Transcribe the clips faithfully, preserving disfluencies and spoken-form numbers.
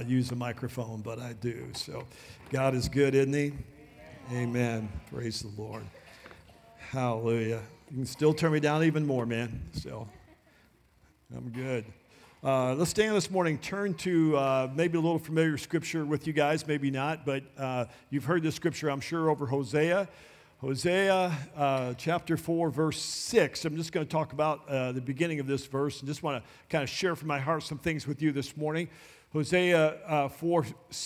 not use a microphone, but I do. So God is good, isn't he? Amen. Praise the Lord. Hallelujah. You can still turn me down even more, man. So I'm good. Uh, let's stand this morning. Turn to uh, maybe a little familiar scripture with you guys, maybe not, but uh, you've heard this scripture, I'm sure, over Hosea. Hosea uh, chapter four, verse six. I'm just going to talk about uh, the beginning of this verse and just want to kind of share from my heart some things with you this morning. Hosea uh, four,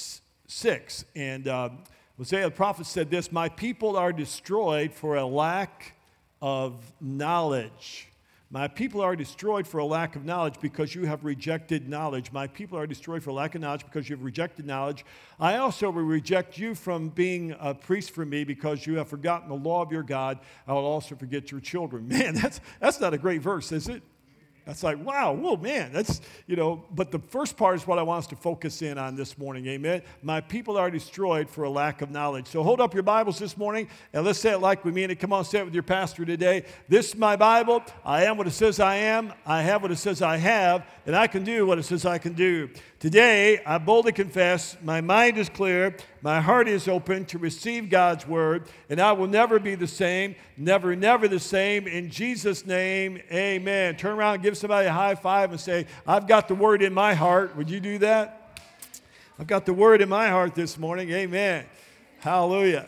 six. And uh, Hosea the prophet said this, "My people are destroyed for a lack of knowledge." My people are destroyed for a lack of knowledge because you have rejected knowledge. My people are destroyed for a lack of knowledge because you have rejected knowledge. I also will reject you from being a priest for me because you have forgotten the law of your God. I will also forget your children. Man, that's that's not a great verse, is it? That's like, wow, whoa, man, that's, you know, but the first part is what I want us to focus in on this morning, amen? My people are destroyed for a lack of knowledge. So hold up your Bibles this morning, and let's say it like we mean it. Come on, say it with your pastor today. This is my Bible. I am what it says I am. I have what it says I have, and I can do what it says I can do. Today, I boldly confess, my mind is clear, my heart is open to receive God's word, and I will never be the same, never, never the same. In Jesus' name, amen. Turn around and give somebody a high five and say, I've got the word in my heart. Would you do that? I've got the word in my heart this morning. Amen. Hallelujah.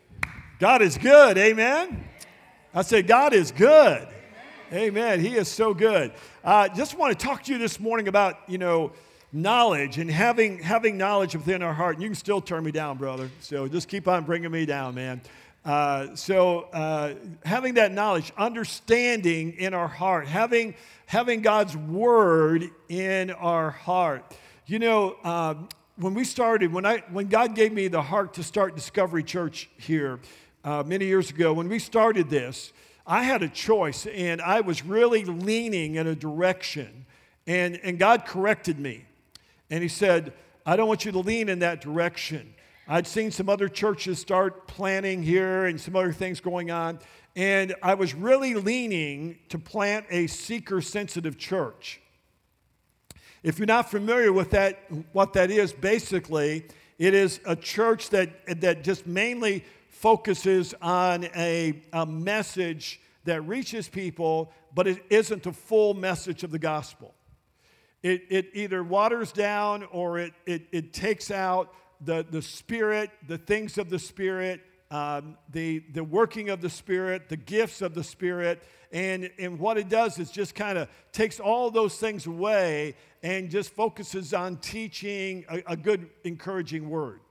God is good. Amen. I say God is good. Amen. He is so good. I uh, just want to talk to you this morning about, you know, knowledge and having having knowledge within our heart. And you can still turn me down, brother. So just keep on bringing me down, man. Uh, so uh, having that knowledge, understanding in our heart, having having God's word in our heart. You know, um, when we started, when I when God gave me the heart to start Discovery Church here uh, many years ago, when we started this, I had a choice, and I was really leaning in a direction, and and God corrected me. And he said, I don't want you to lean in that direction. I'd seen some other churches start planning here and some other things going on. And I was really leaning to plant a seeker-sensitive church. If you're not familiar with that, what that is, basically, it is a church that, that just mainly focuses on a, a message that reaches people, but it isn't the full message of the gospel. It, it either waters down or it, it, it takes out the, the Spirit, the things of the Spirit, um, the, the working of the Spirit, the gifts of the Spirit. And, and what it does is just kind of takes all those things away and just focuses on teaching a, a good, encouraging word.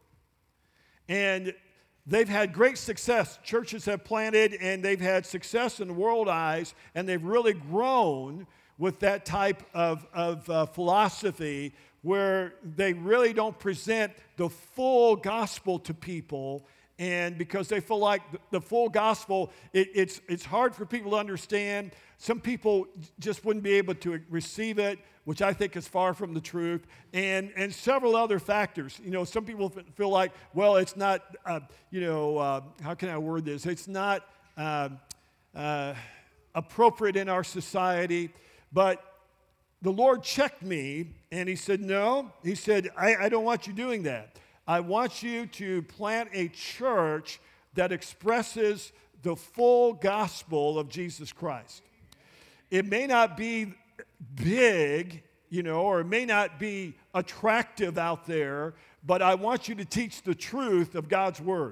And they've had great success. Churches have planted and they've had success in the world eyes, and they've really grown with that type of, of uh, philosophy where they really don't present the full gospel to people, and because they feel like the, the full gospel, it, it's, it's hard for people to understand. Some people just wouldn't be able to receive it, which I think is far from the truth, and, and several other factors. You know, some people feel like, well, it's not, uh, you know, uh, how can I word this? It's not uh, uh, appropriate in our society. But the Lord checked me, and he said, no. He said, I, I don't want you doing that. I want you to plant a church that expresses the full gospel of Jesus Christ. It may not be big, you know, or it may not be attractive out there, but I want you to teach the truth of God's word.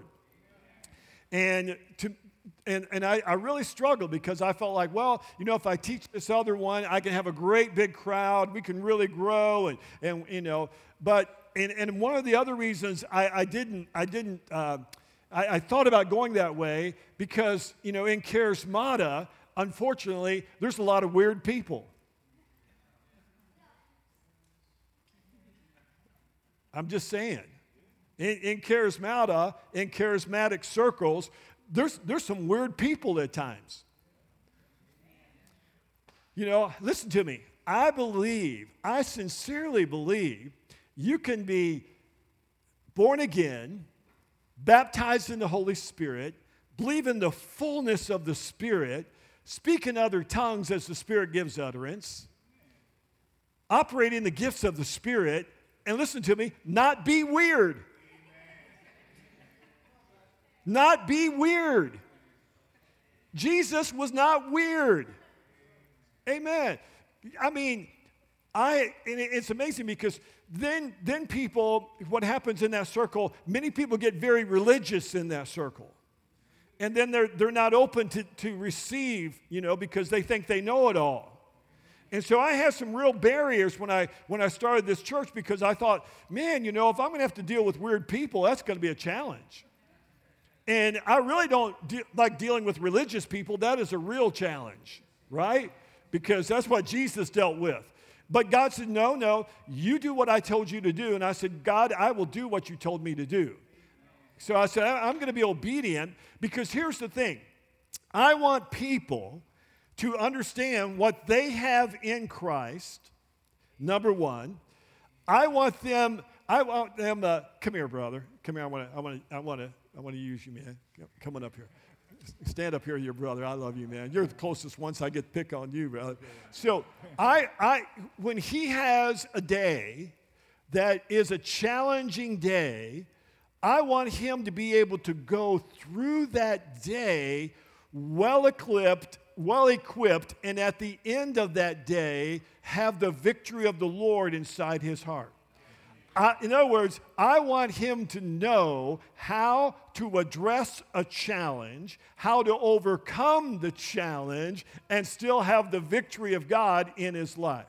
And to And, and I, I really struggled because I felt like, well, you know, if I teach this other one, I can have a great big crowd. We can really grow, and, and you know. But and, and one of the other reasons I, I didn't I didn't uh, I, I thought about going that way because, you know, in Charismata, unfortunately, there's a lot of weird people. I'm just saying, in, in Charismata, in charismatic circles, There's, there's some weird people at times. You know, listen to me. I believe, I sincerely believe, you can be born again, baptized in the Holy Spirit, believe in the fullness of the Spirit, speak in other tongues as the Spirit gives utterance, operate in the gifts of the Spirit, and listen to me, not be weird. Not be weird. Jesus was not weird. Amen. I mean, I and it's amazing because then, then people, what happens in that circle, many people get very religious in that circle. And then they're, they're not open to, to receive, you know, because they think they know it all. And so I had some real barriers when I when I started this church because I thought, man, you know, if I'm going to have to deal with weird people, that's going to be a challenge. And I really don't de- like dealing with religious people. That is a real challenge, right? Because that's what Jesus dealt with. But God said, no, no, you do what I told you to do. And I said, God, I will do what you told me to do. So I said, I'm going to be obedient because here's the thing. I want people to understand what they have in Christ, number one. I want them, I want them, uh, come here, brother. Come here, I want to, I want to, I want to, I want to use you, man. Come on up here. Stand up here, your brother. I love you, man. You're the closest one, so I get to pick on you, brother. So I, I, when he has a day that is a challenging day, I want him to be able to go through that day well-equipped, well-equipped, and at the end of that day, have the victory of the Lord inside his heart. I, in other words, I want him to know how to address a challenge, how to overcome the challenge, and still have the victory of God in his life.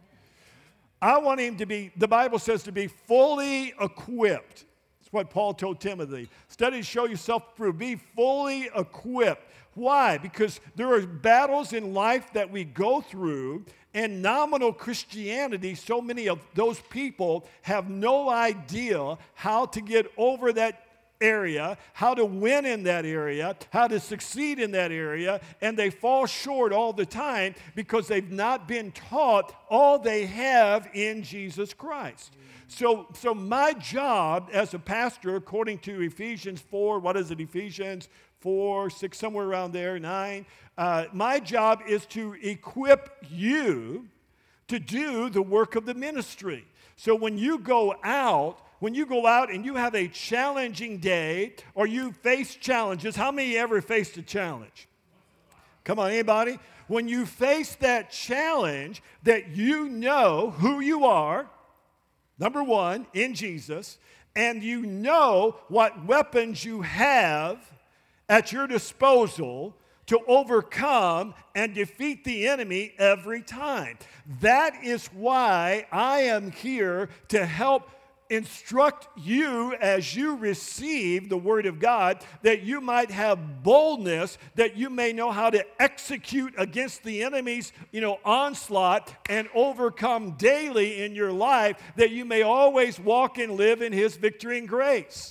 I want him to be, the Bible says, to be fully equipped. That's what Paul told Timothy. Study to show yourself through. Be fully equipped. Why? Because there are battles in life that we go through, and nominal Christianity, so many of those people have no idea how to get over that area, how to win in that area, how to succeed in that area, and they fall short all the time because they've not been taught all they have in Jesus Christ. So, so my job as a pastor, according to Ephesians four, what is it, Ephesians four, six, somewhere around there, nine, uh, my job is to equip you to do the work of the ministry. So when you go out, when you go out and you have a challenging day or you face challenges, how many ever faced a challenge? Come on, anybody? When you face that challenge, that you know who you are, number one, in Jesus, and you know what weapons you have at your disposal to overcome and defeat the enemy every time. That is why I am here to help instruct you as you receive the Word of God, that you might have boldness, that you may know how to execute against the enemy's, you know, onslaught and overcome daily in your life, that you may always walk and live in His victory and grace.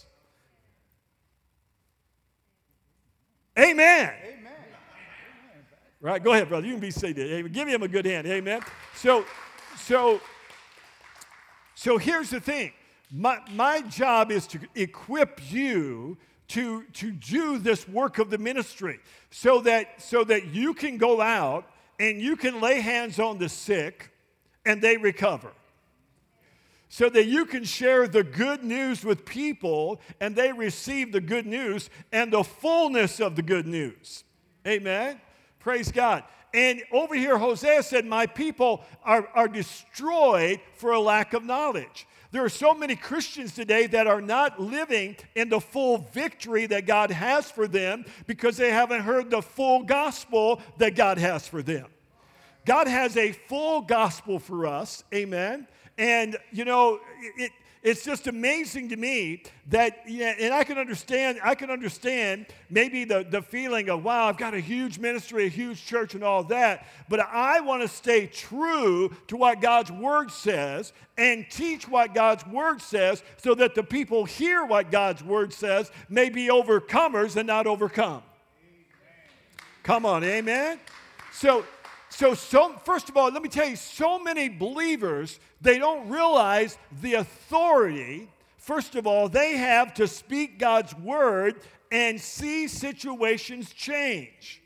Amen. Amen. Right, go ahead, brother. You can be seated. Amen. Give him a good hand. Amen. So, so, so here's the thing. My, my job is to equip you to, to do this work of the ministry so that, so that you can go out and you can lay hands on the sick and they recover. So that you can share the good news with people and they receive the good news and the fullness of the good news. Amen. Praise God. And over here, Hosea said, my people are, are destroyed for a lack of knowledge. There are so many Christians today that are not living in the full victory that God has for them because they haven't heard the full gospel that God has for them. God has a full gospel for us. Amen. And, you know, it, it's just amazing to me that, yeah, and I can understand, I can understand maybe the, the feeling of, wow, I've got a huge ministry, a huge church and all that, but I want to stay true to what God's Word says and teach what God's Word says so that the people hear what God's Word says may be overcomers and not overcome. Come on, amen? So, So, so, first of all, let me tell you, so many believers, they don't realize the authority, first of all, they have to speak God's word and see situations change.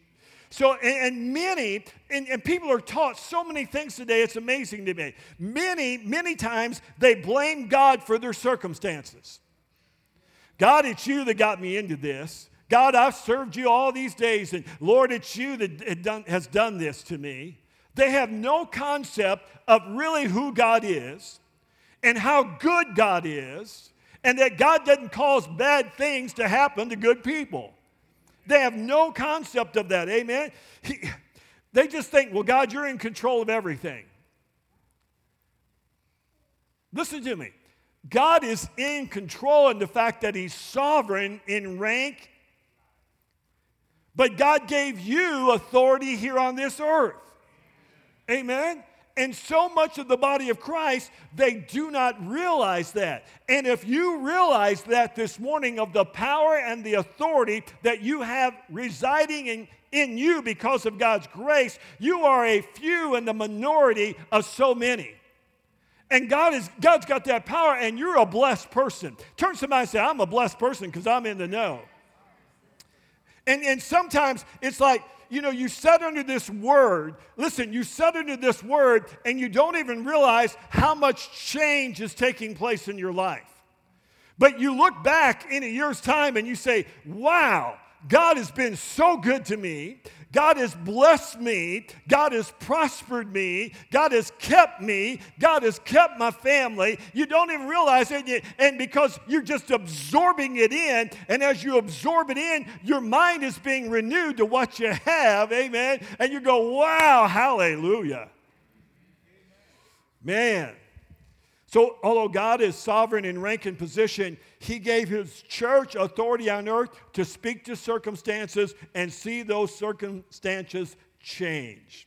So, and, and many, and, and people are taught so many things today, it's amazing to me. Many, many times they blame God for their circumstances. God, it's you that got me into this. God, I've served you all these days, and Lord, it's you that done, has done this to me. They have no concept of really who God is and how good God is, and that God doesn't cause bad things to happen to good people. They have no concept of that, amen? He, they just think, well, God, you're in control of everything. Listen to me. God is in control in the fact that he's sovereign in rank, but God gave you authority here on this earth. Amen? And so much of the body of Christ, they do not realize that. And if you realize that this morning of the power and the authority that you have residing in, in you because of God's grace, you are a few in the minority of so many. And God is, God's got that power, and you're a blessed person. Turn to somebody and say, I'm a blessed person because I'm in the know. And, and sometimes it's like, you know, you sit under this word. Listen, you sit under this word, and you don't even realize how much change is taking place in your life. But you look back in a year's time, and you say, wow, God has been so good to me. God has blessed me. God has prospered me. God has kept me. God has kept my family. You don't even realize it. And because you're just absorbing it in, and as you absorb it in, your mind is being renewed to what you have. Amen. And you go, wow, hallelujah. Man. So although God is sovereign in rank and position, he gave his church authority on earth to speak to circumstances and see those circumstances change.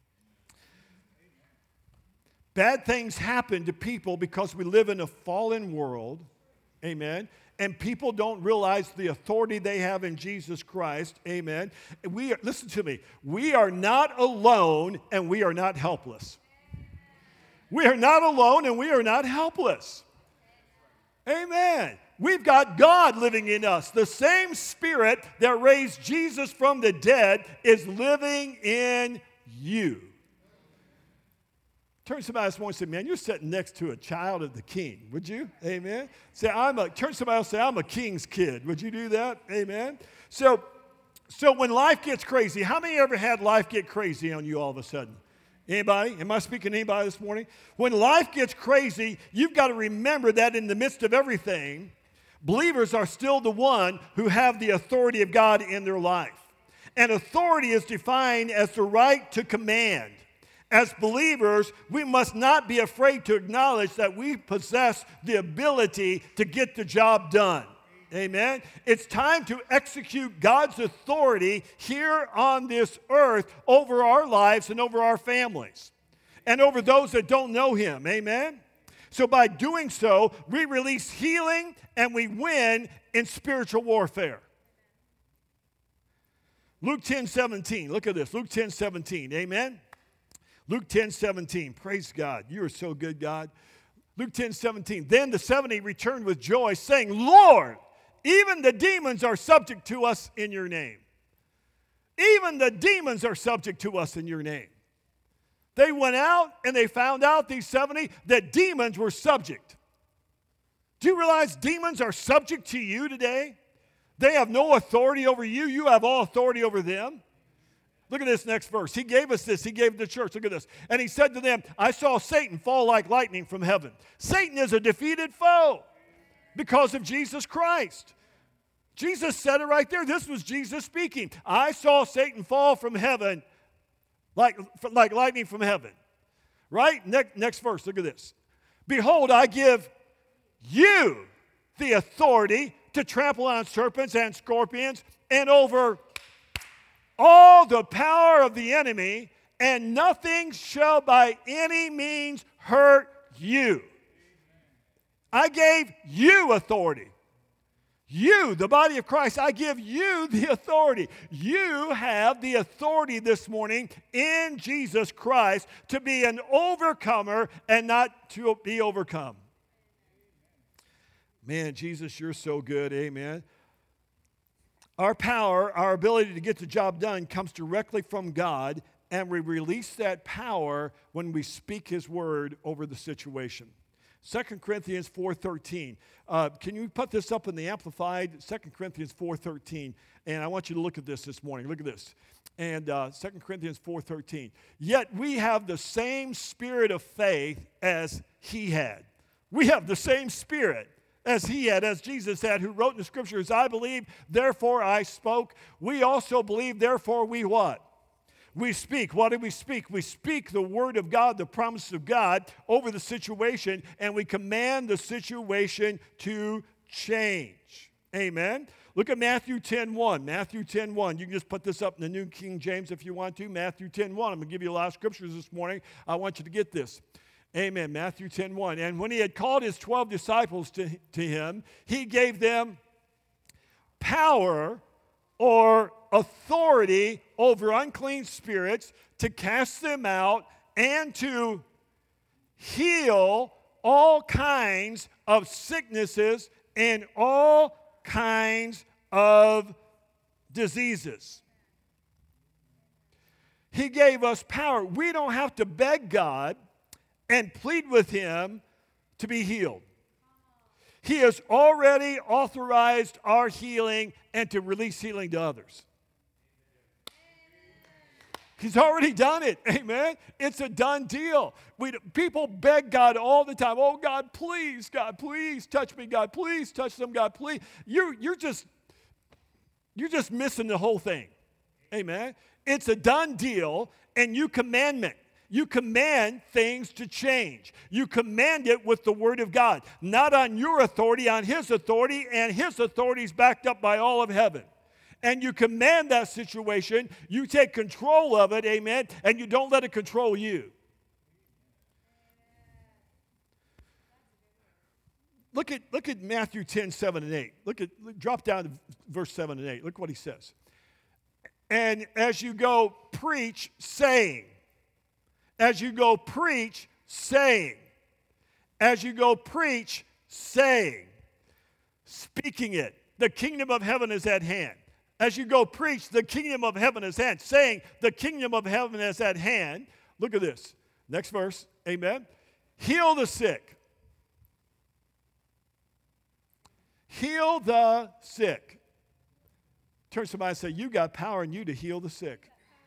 Bad things happen to people because we live in a fallen world. Amen. And people don't realize the authority they have in Jesus Christ. Amen. We are, listen to me. We are not alone, and we are not helpless. We are not alone, and we are not helpless. Amen. We've got God living in us. The same Spirit that raised Jesus from the dead is living in you. Turn to somebody else and say, man, you're sitting next to a child of the King. Would you? Amen. Say, I'm a, turn to somebody else and say, I'm a king's kid. Would you do that? Amen. So, so when life gets crazy, how many ever had life get crazy on you all of a sudden? Anybody? Am I speaking to anybody this morning? When life gets crazy, you've got to remember that in the midst of everything, believers are still the one who have the authority of God in their life. And authority is defined as the right to command. As believers, we must not be afraid to acknowledge that we possess the ability to get the job done. Amen. It's time to execute God's authority here on this earth over our lives and over our families and over those that don't know him. Amen. So by doing so, we release healing and we win in spiritual warfare. Luke ten seventeen. Look at this. Luke ten seventeen. Amen. Luke ten seventeen. Praise God. You are so good, God. Luke ten seventeen. Then the seventy returned with joy, saying, Lord, even the demons are subject to us in your name. Even the demons are subject to us in your name. They went out and they found out, these seventy, that demons were subject. Do you realize demons are subject to you today? They have no authority over you. You have all authority over them. Look at this next verse. He gave us this. He gave the church. Look at this. And he said to them, I saw Satan fall like lightning from heaven. Satan is a defeated foe because of Jesus Christ. Jesus said it right there. This was Jesus speaking. I saw Satan fall from heaven like, like lightning from heaven. Right? Next, next verse. Look at this. Behold, I give you the authority to trample on serpents and scorpions and over all the power of the enemy, and nothing shall by any means hurt you. I gave you authority. You, the body of Christ, I give you the authority. You have the authority this morning in Jesus Christ to be an overcomer and not to be overcome. Man, Jesus, you're so good. Amen. Our power, our ability to get the job done comes directly from God, and we release that power when we speak his word over the situation. Second Corinthians four thirteen. Uh, can you put this up in the Amplified? Second Corinthians four thirteen. And I want you to look at this this morning. Look at this. And uh, Second Corinthians four thirteen. Yet we have the same spirit of faith as he had. We have the same spirit as he had, as Jesus had, who wrote in the scriptures, I believe, therefore I spoke. We also believe, therefore we what? We speak. What do we speak? We speak the word of God, the promise of God over the situation, and we command the situation to change. Amen. Look at Matthew ten one. Matthew ten one. You can just put this up in the New King James if you want to. Matthew ten one. I'm going to give you a lot of scriptures this morning. I want you to get this. Amen. Matthew ten one. And when he had called his twelve disciples to, to him, he gave them power or authority over unclean spirits to cast them out and to heal all kinds of sicknesses and all kinds of diseases. He gave us power. We don't have to beg God and plead with him to be healed. He has already authorized our healing and to release healing to others. He's already done it. Amen. It's a done deal. We, people beg God all the time. Oh, God, please, God, please touch me. God, please touch them. God, please. You're, you're, just, you're just missing the whole thing. Amen. It's a done deal, and you commandment. You command things to change. You command it with the word of God, not on your authority, on his authority, and his authority is backed up by all of heaven. And you command that situation, you take control of it, amen, and you don't let it control you. Look at, look at Matthew ten, seven and eight. Look at, drop down to verse seven and eight. Look what he says. And as you go preach, saying, as you go preach, saying, as you go preach, saying, speaking it, the kingdom of heaven is at hand. As you go preach, the kingdom of heaven is at hand. Saying, the kingdom of heaven is at hand. Look at this. Next verse. Amen. Heal the sick. Heal the sick. Turn to somebody and say, you got power in you to heal the sick.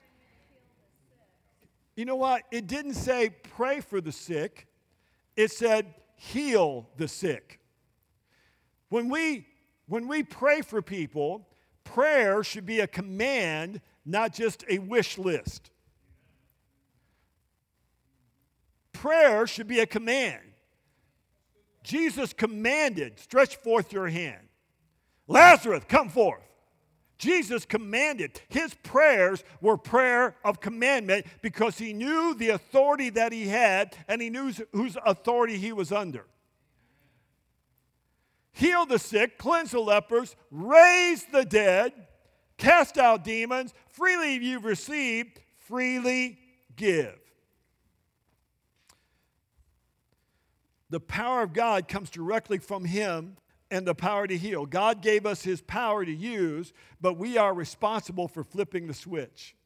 You know what? It didn't say pray for the sick. It said heal the sick. When we, when we pray for people, prayer should be a command, not just a wish list. Prayer should be a command. Jesus commanded, stretch forth your hand. Lazarus, come forth. Jesus commanded. His prayers were prayer of commandment because he knew the authority that he had and he knew whose authority he was under. Heal the sick, cleanse the lepers, raise the dead, cast out demons. Freely you've received, freely give. The power of God comes directly from him and the power to heal. God gave us his power to use, but we are responsible for flipping the switch.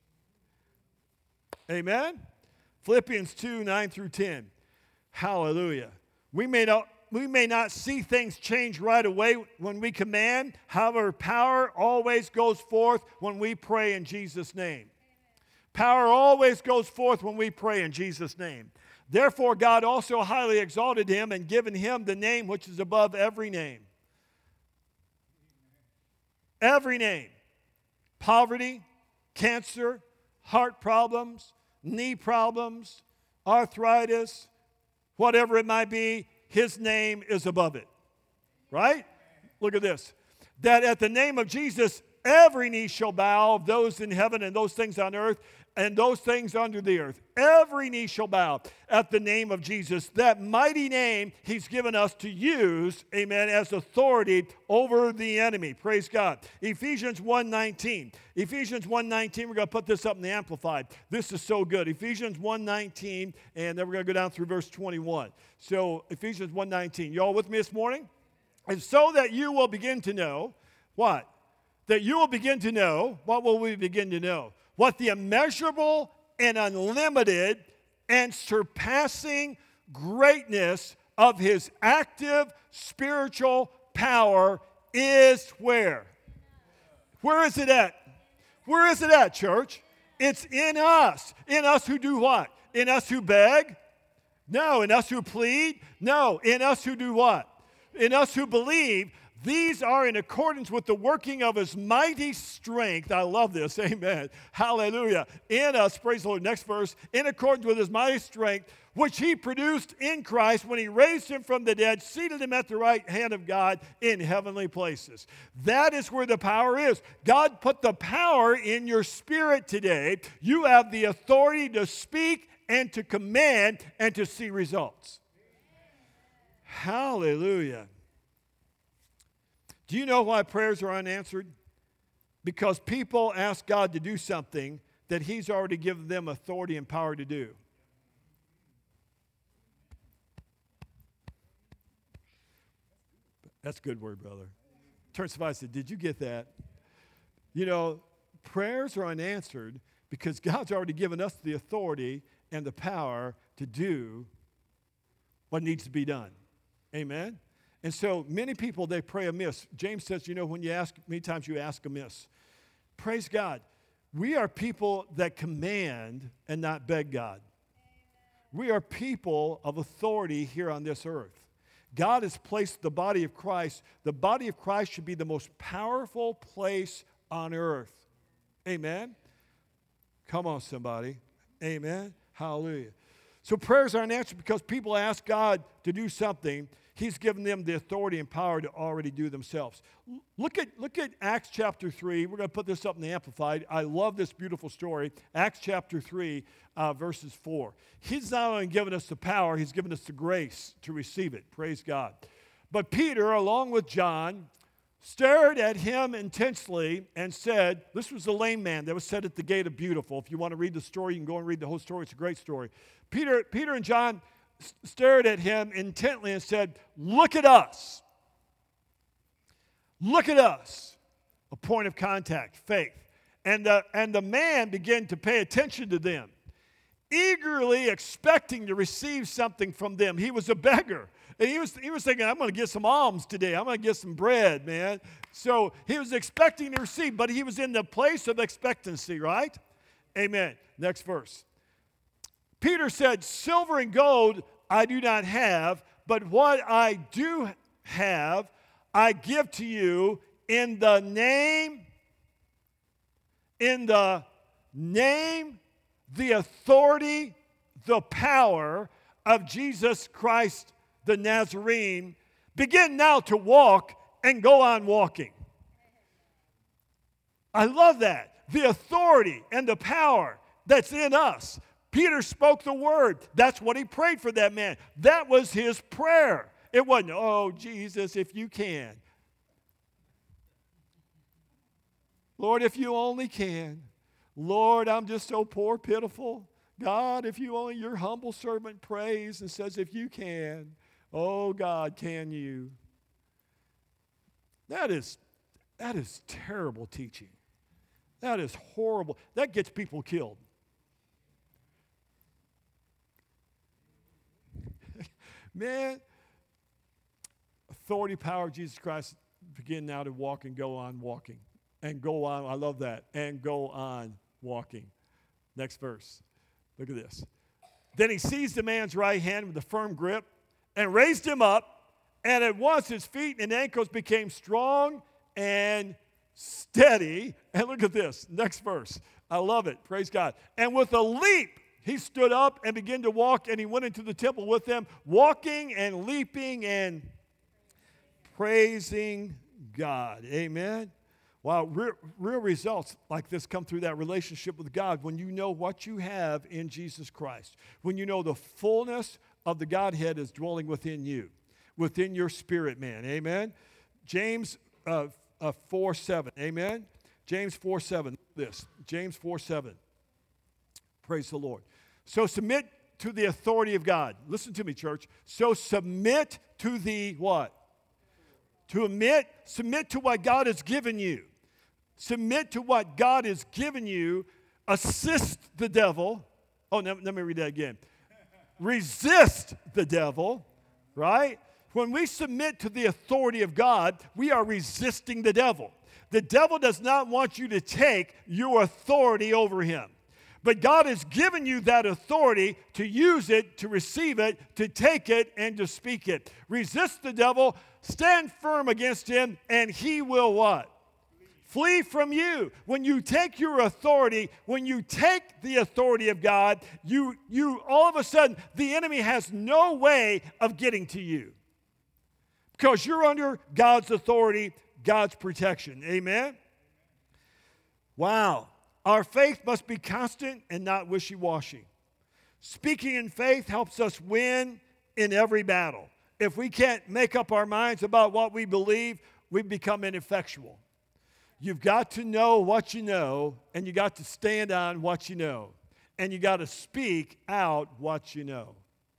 Amen? Philippians two, nine through ten. Hallelujah. We may not, we may not see things change right away when we command. However, power always goes forth when we pray in Jesus' name. Power always goes forth when we pray in Jesus' name. Therefore, God also highly exalted him and given him the name which is above every name. Every name. Poverty, cancer, heart problems, knee problems, arthritis, whatever it might be, his name is above it. Right? Look at this. That at the name of Jesus, every knee shall bow, of those in heaven and those things on earth and those things under the earth. Every knee shall bow at the name of Jesus. That mighty name he's given us to use, amen, as authority over the enemy. Praise God. Ephesians one nineteen. Ephesians one nineteen, we're going to put this up in the Amplified. This is so good. Ephesians one nineteen, and then we're going to go down through verse twenty-one. So Ephesians one nineteen. You all with me this morning? And so that you will begin to know, what? that you will begin to know, what will we begin to know? What the immeasurable and unlimited and surpassing greatness of his active spiritual power is where? Where is it at? Where is it at, church? It's in us. In us who do what? In us who beg? No. In us who plead? No. In us who do what? In us who believe. These are in accordance with the working of his mighty strength. I love this. Amen. Hallelujah. In us, praise the Lord. Next verse. In accordance with his mighty strength, which he produced in Christ when he raised him from the dead, seated him at the right hand of God in heavenly places. That is where the power is. God put the power in your spirit today. You have the authority to speak and to command and to see results. Hallelujah. Do you know why prayers are unanswered? Because people ask God to do something that he's already given them authority and power to do. That's a good word, brother. Turn to somebody and say, did you get that? You know, prayers are unanswered because God's already given us the authority and the power to do what needs to be done. Amen? And so many people, they pray amiss. James says, you know, when you ask, many times you ask amiss. Praise God. We are people that command and not beg God. We are people of authority here on this earth. God has placed the body of Christ. The body of Christ should be the most powerful place on earth. Amen? Come on, somebody. Amen? Hallelujah. So prayers aren't answered because people ask God to do something. He's given them the authority and power to already do themselves. Look at, look at Acts chapter three. We're going to put this up in the Amplified. I love this beautiful story. Acts chapter three, uh, verses four. He's not only given us the power, he's given us the grace to receive it. Praise God. But Peter, along with John, stared at him intensely and said, this was the lame man that was set at the gate of Beautiful. If you want to read the story, you can go and read the whole story. It's a great story. Peter, Peter and John stared at him intently and said, look at us. Look at us. A point of contact, faith. And the, and the man began to pay attention to them, eagerly expecting to receive something from them. He was a beggar. And he was, he was thinking, I'm going to get some alms today. I'm going to get some bread, man. So he was expecting to receive, but he was in the place of expectancy, right? Amen. Next verse. Peter said, silver and gold I do not have, but what I do have, I give to you in the name, in the name, the authority, the power of Jesus Christ the Nazarene. Begin now to walk and go on walking. I love that. The authority and the power that's in us. Peter spoke the word. That's what he prayed for that man. That was his prayer. It wasn't, oh, Jesus, if you can. Lord, if you only can. Lord, I'm just so poor, pitiful. God, if you only, your humble servant prays and says, if you can. Oh, God, can you? That is, that is terrible teaching. That is horrible. That gets people killed. Man, authority, power of Jesus Christ, begin now to walk and go on walking. And go on, I love that, and go on walking. Next verse. Look at this. Then he seized the man's right hand with a firm grip and raised him up, and at once his feet and ankles became strong and steady. And look at this, next verse. I love it, praise God. And with a leap, he stood up and began to walk, and he went into the temple with them, walking and leaping and praising God. Amen. Wow, real, real results like this come through that relationship with God when you know what you have in Jesus Christ. When you know the fullness of the Godhead is dwelling within you, within your spirit, man. Amen. James uh, uh, four seven. Amen. James four seven. This. James four seven. Praise the Lord. So submit to the authority of God. Listen to me, church. So submit to the what? To admit, submit to what God has given you. submit to what God has given you, assist the devil. Oh, let me read that again. Resist the devil, right? When we submit to the authority of God, we are resisting the devil. The devil does not want you to take your authority over him. But God has given you that authority to use it, to receive it, to take it, and to speak it. Resist the devil, stand firm against him, and he will what? Flee from you. When you take your authority, when you take the authority of God, you, you all of a sudden, the enemy has no way of getting to you. Because you're under God's authority, God's protection. Amen? Wow. Our faith must be constant and not wishy-washy. Speaking in faith helps us win in every battle. If we can't make up our minds about what we believe, we become ineffectual. You've got to know what you know, and you got to stand on what you know. And you got to speak out what you know.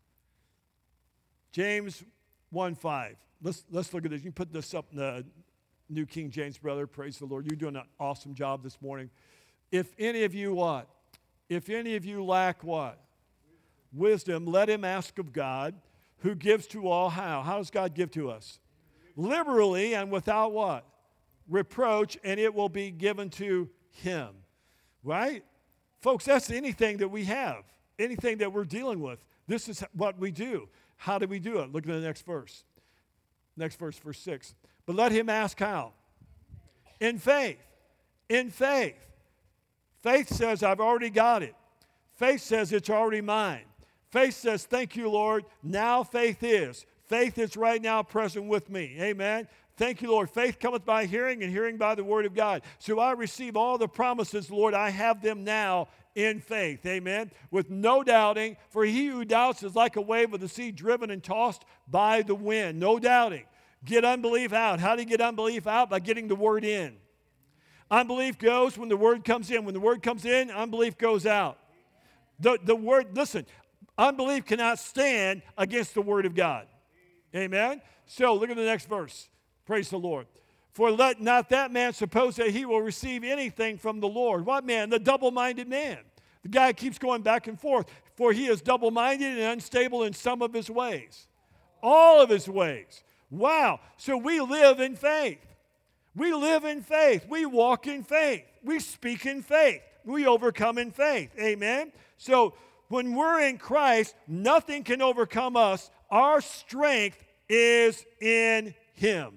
James one five. Let's, let's look at this. You put this up in the New King James, brother. Praise the Lord. You're doing an awesome job this morning. If any of you what? If any of you lack what? Wisdom, let him ask of God, who gives to all how? How does God give to us? Liberally and without what? Reproach, and it will be given to him. Right? Folks, that's anything that we have, anything that we're dealing with. This is what we do. How do we do it? Look at the next verse. Next verse, verse six. But let him ask how? In faith. In faith. Faith says, I've already got it. Faith says, it's already mine. Faith says, thank you, Lord. Now faith is. Faith is right now present with me. Amen. Thank you, Lord. Faith cometh by hearing, and hearing by the word of God. So I receive all the promises, Lord. I have them now in faith. Amen. With no doubting, for he who doubts is like a wave of the sea driven and tossed by the wind. No doubting. Get unbelief out. How do you get unbelief out? By getting the word in. Unbelief goes when the word comes in. When the word comes in, unbelief goes out. The, the word, listen, unbelief cannot stand against the word of God. Amen? So look at the next verse. Praise the Lord. For let not that man suppose that he will receive anything from the Lord. What man? The double-minded man. The guy keeps going back and forth. For he is double-minded and unstable in some of his ways. All of his ways. Wow. So we live in faith. We live in faith. We walk in faith. We speak in faith. We overcome in faith. Amen? So when we're in Christ, nothing can overcome us. Our strength is in him.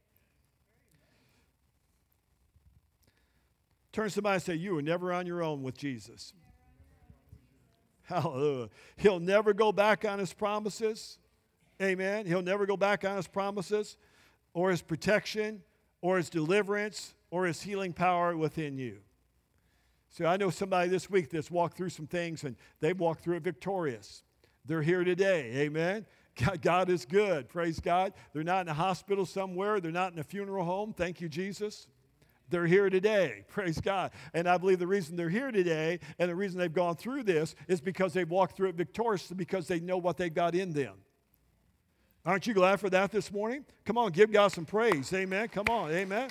Turn to somebody and say, you are never on your own with Jesus. Hallelujah. He'll never go back on his promises. Amen. He'll never go back on his promises or his protection or his deliverance or his healing power within you. So I know somebody this week that's walked through some things, and they've walked through it victorious. They're here today. Amen. God, God is good. Praise God. They're not in a hospital somewhere. They're not in a funeral home. Thank you, Jesus. They're here today. Praise God. And I believe the reason they're here today and the reason they've gone through this is because they've walked through it victoriously, because they know what they've got in them. Aren't you glad for that this morning? Come on, give God some praise. Amen. Come on. Amen.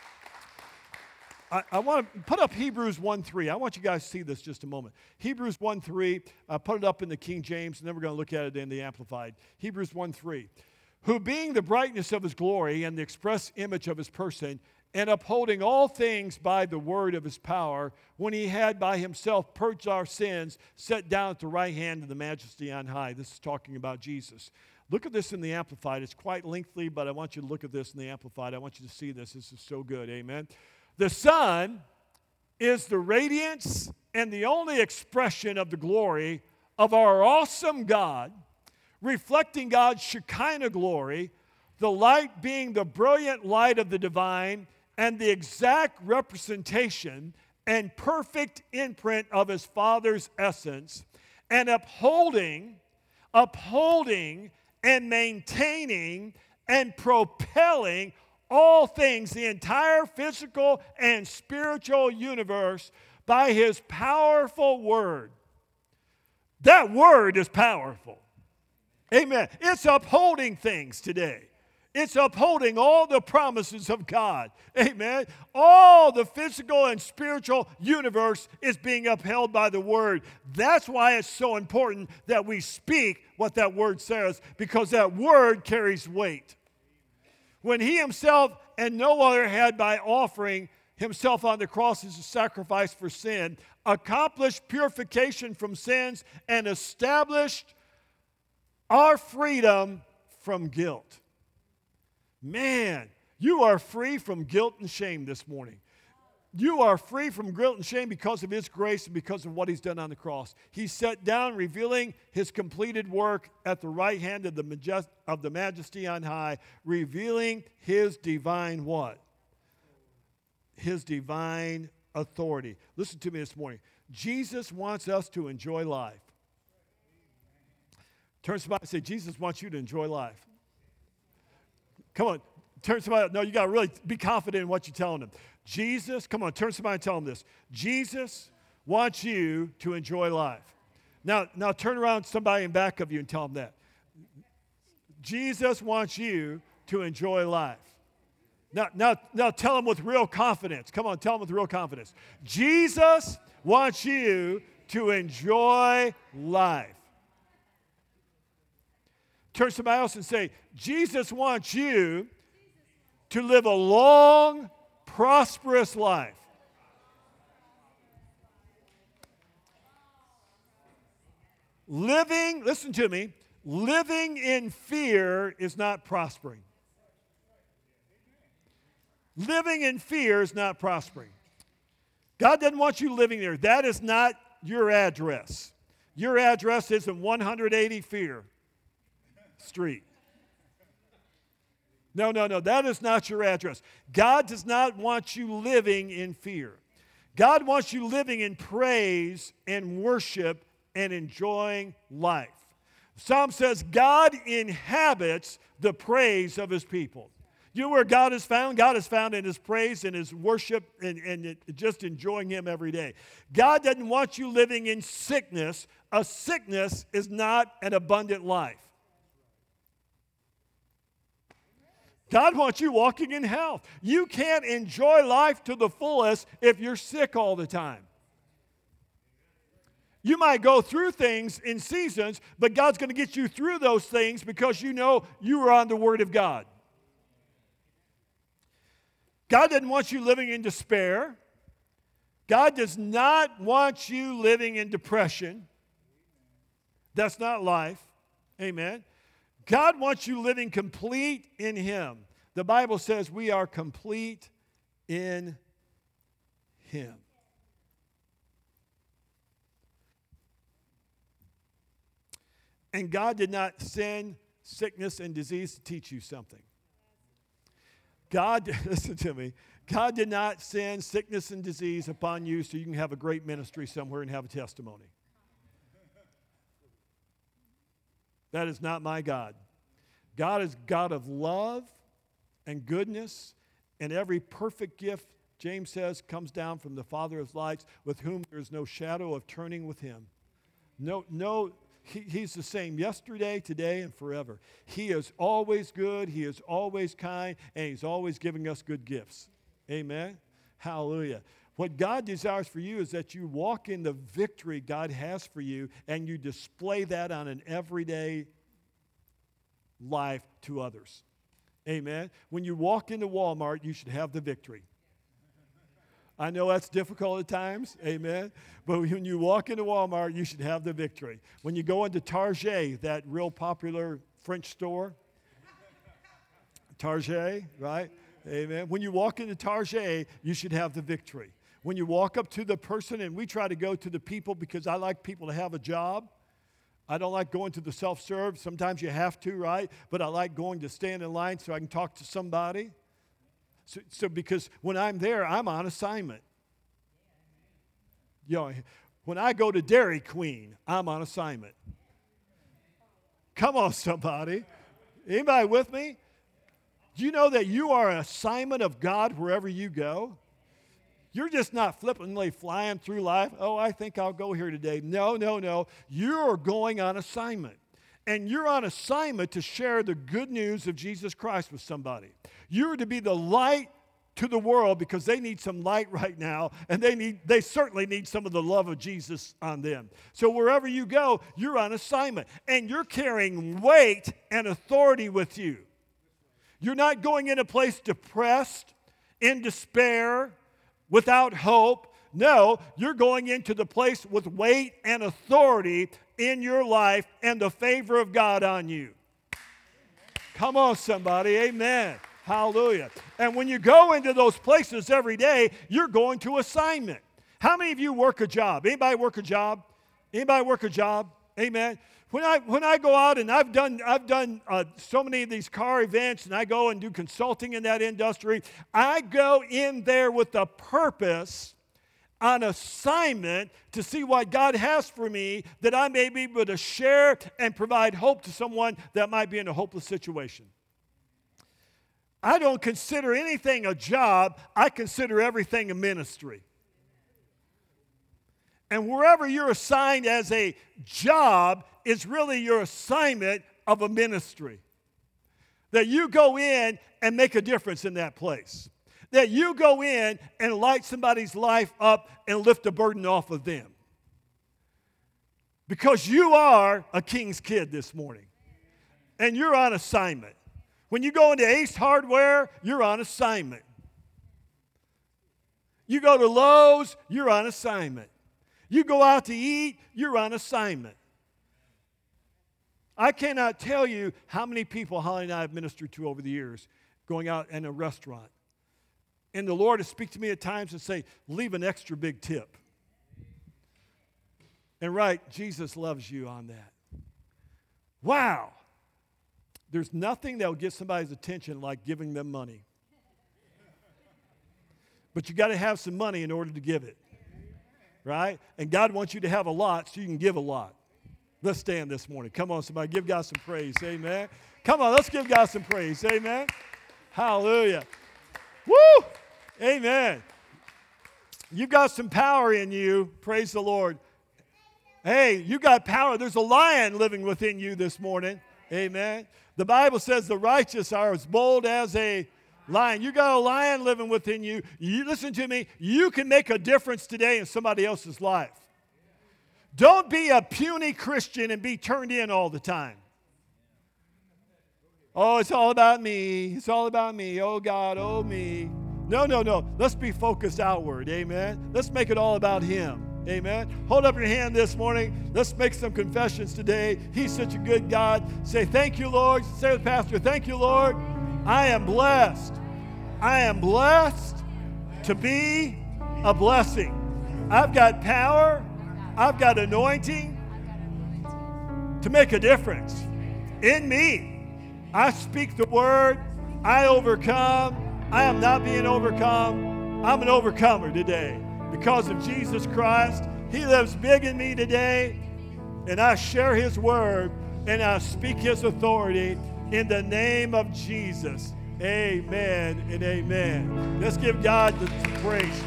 I, I want to put up Hebrews one three. I want you guys to see this just a moment. Hebrews one three. I put it up in the King James, and then we're going to look at it in the Amplified. Hebrews one three. Who being the brightness of his glory and the express image of his person, and upholding all things by the word of his power, when he had by himself purged our sins, sat down at the right hand of the majesty on high. This is talking about Jesus. Look at this in the Amplified. It's quite lengthy, but I want you to look at this in the Amplified. I want you to see this. This is so good. Amen. The Son is the radiance and the only expression of the glory of our awesome God, reflecting God's Shekinah glory, the light being the brilliant light of the divine and the exact representation and perfect imprint of his Father's essence, and upholding, upholding, and maintaining and propelling all things, the entire physical and spiritual universe, by his powerful word. That word is powerful. Amen. It's upholding things today. It's upholding all the promises of God. Amen. All the physical and spiritual universe is being upheld by the Word. That's why it's so important that we speak what that Word says, because that Word carries weight. When He Himself and no other had, by offering Himself on the cross as a sacrifice for sin, accomplished purification from sins and established our freedom from guilt. Man, you are free from guilt and shame this morning. You are free from guilt and shame because of His grace and because of what He's done on the cross. He sat down, revealing His completed work at the right hand of the, majest- of the Majesty on high, revealing His divine what? His divine authority. Listen to me this morning. Jesus wants us to enjoy life. Turn to somebody and say, Jesus wants you to enjoy life. Come on, turn to somebody. No, you got to really be confident in what you're telling them. Jesus, come on, turn to somebody and tell them this. Jesus wants you to enjoy life. Now, now turn around to somebody in back of you and tell them that. Jesus wants you to enjoy life. Now, now, now tell them with real confidence. Come on, tell them with real confidence. Jesus wants you to enjoy life. Turn to somebody else and say, Jesus wants you to live a long, prosperous life. Living, listen to me, living in fear is not prospering. Living in fear is not prospering. God doesn't want you living there. That is not your address. Your address isn't one eighty Fear Street. No, no, no. That is not your address. God does not want you living in fear. God wants you living in praise and worship and enjoying life. Psalm says God inhabits the praise of His people. You know where God is found? God is found in His praise and His worship and, and just enjoying Him every day. God doesn't want you living in sickness. A sickness is not an abundant life. God wants you walking in health. You can't enjoy life to the fullest if you're sick all the time. You might go through things in seasons, but God's going to get you through those things because you know you are on the Word of God. God doesn't want you living in despair. God does not want you living in depression. That's not life. Amen. God wants you living complete in Him. The Bible says we are complete in Him. And God did not send sickness and disease to teach you something. God, listen to me, God did not send sickness and disease upon you so you can have a great ministry somewhere and have a testimony. That is not my God. God is God of love and goodness, and every perfect gift, James says, comes down from the Father of lights, with whom there is no shadow of turning with Him. No, no, he, He's the same yesterday, today, and forever. He is always good, He is always kind, and He's always giving us good gifts. Amen? Hallelujah. What God desires for you is that you walk in the victory God has for you, and you display that on an everyday life to others. Amen. When you walk into Walmart, you should have the victory. I know that's difficult at times. Amen. But when you walk into Walmart, you should have the victory. When you go into Target, that real popular French store, Target, right? Amen. When you walk into Target, you should have the victory. When you walk up to the person, and we try to go to the people because I like people to have a job. I don't like going to the self-serve. Sometimes you have to, right? But I like going to stand in line so I can talk to somebody. So, so because when I'm there, I'm on assignment. You know, when I go to Dairy Queen, I'm on assignment. Come on, somebody. Anybody with me? Do you know that you are an assignment of God wherever you go? You're just not flippantly flying through life. Oh, I think I'll go here today. No, no, no. You're going on assignment. And you're on assignment to share the good news of Jesus Christ with somebody. You're to be the light to the world because they need some light right now, and they need they certainly need some of the love of Jesus on them. So wherever you go, you're on assignment, and you're carrying weight and authority with you. You're not going in a place depressed, in despair, without hope. No, you're going into the place with weight and authority in your life and the favor of God on you. Come on, somebody. Amen. Hallelujah. And when you go into those places every day, you're going to assignment. How many of you work a job? Anybody work a job? Anybody work a job? Amen. When I when I go out and I've done I've done uh, so many of these car events and I go and do consulting in that industry, I go in there with a purpose, on assignment to see what God has for me, that I may be able to share and provide hope to someone that might be in a hopeless situation. I don't consider anything a job. I consider everything a ministry. And wherever you're assigned as a job is really your assignment of a ministry. That you go in and make a difference in that place. That you go in and light somebody's life up and lift a burden off of them. Because you are a king's kid this morning. And you're on assignment. When you go into Ace Hardware, you're on assignment. You go to Lowe's, you're on assignment. You go out to eat, you're on assignment. I cannot tell you how many people Holly and I have ministered to over the years going out in a restaurant. And the Lord will speak to me at times and say, leave an extra big tip. And right, Jesus loves you on that. Wow. There's nothing that will get somebody's attention like giving them money. But you got to have some money in order to give it. Right? And God wants you to have a lot so you can give a lot. Let's stand this morning. Come on, somebody. Give God some praise. Amen. Come on, let's give God some praise. Amen. Hallelujah. Woo! Amen. You've got some power in you. Praise the Lord. Hey, you got power. There's a lion living within you this morning. Amen. The Bible says the righteous are as bold as a lion. You got a lion living within you. You listen to me. You can make a difference today in somebody else's life. Don't be a puny Christian and be turned in all the time. Oh, it's all about me. It's all about me. Oh, God, oh, me. No, no, no. Let's be focused outward. Amen. Let's make it all about Him. Amen. Hold up your hand this morning. Let's make some confessions today. He's such a good God. Say, thank you, Lord. Say with Pastor, thank you, Lord. I am blessed. I am blessed to be a blessing. I've got power. I've got anointing to make a difference in me. I speak the word. I overcome. I am not being overcome. I'm an overcomer today. Because of Jesus Christ, He lives big in me today, and I share His word, and I speak His authority in the name of Jesus. Amen and amen. Let's give God the praise.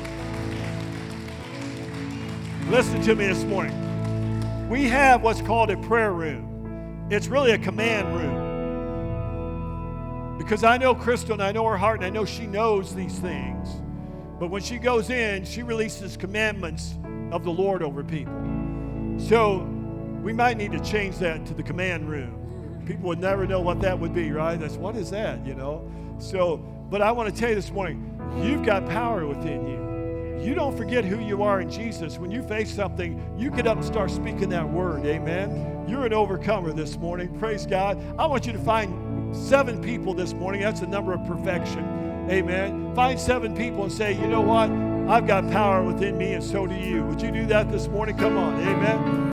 Listen to me this morning. We have what's called a prayer room. It's really a command room. Because I know Crystal, and I know her heart, and I know she knows these things. But when she goes in, she releases commandments of the Lord over people. So we might need to change that to the command room. People would never know what that would be, right? That's, what is that, you know? So, but I want to tell you this morning, you've got power within you. You don't forget who you are in Jesus. When you face something, you get up and start speaking that word, amen? You're an overcomer this morning. Praise God. I want you to find seven people this morning. That's the number of perfection. Amen. Find seven people and say, you know what? I've got power within me, and so do you. Would you do that this morning? Come on. Amen.